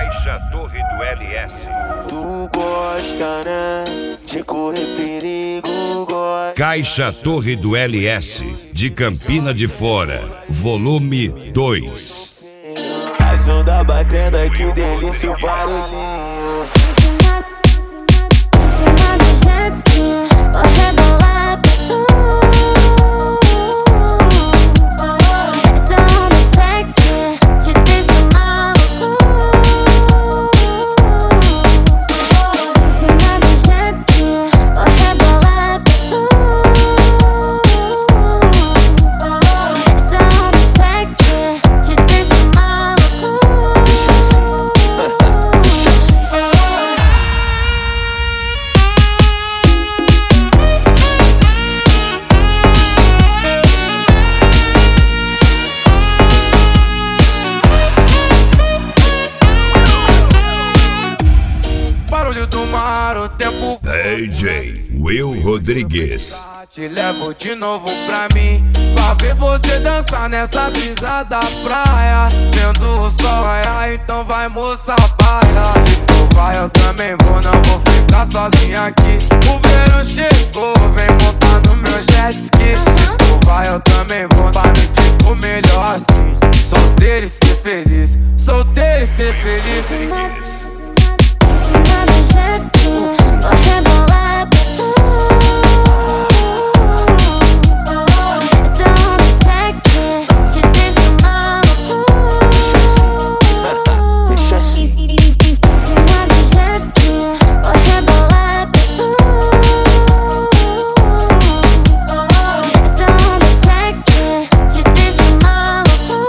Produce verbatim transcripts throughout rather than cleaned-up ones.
Caixa Torre do L S. Tu gosta, né? De correr perigo, gosta. Caixa Torre do L S, de Campina de Fora, volume dois. As ondas batendo aqui, delícia o barulhinho. Em cima do jet ski, vou rebolar pra tu. Essa onda sexy te deixa maluco. Em cima do jet ski, vou rebolar pra tu. Essa onda sexy te deixa maluco. Barulho do mar, o tempo D J Will Rodrigues. te levo de novo pra mim, pra ver você dançar nessa brisa da praia, vendo o sol raiar, então vai moça paia. Se tu vai eu também vou, não vou ficar sozinha aqui. O verão chegou, vem montar no meu jet ski. Se tu vai eu também vou, pra mim fico melhor assim. Solteiro e ser feliz, solteiro e ser feliz. Em cima do jet ski, vou rebolar pra tu. Essa onda sexy te deixa maluco. Deixa assim. Em cima do jet ski, vou rebolar pra tu. Essa onda sexy te deixa maluco.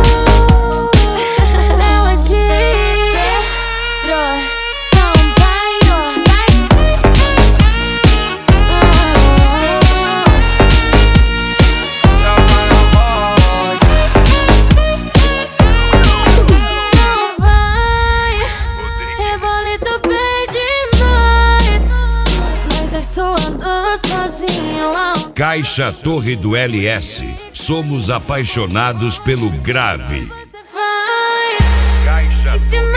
Caixa Torre do L S. Somos apaixonados pelo grave. Você faz Caixa Torre.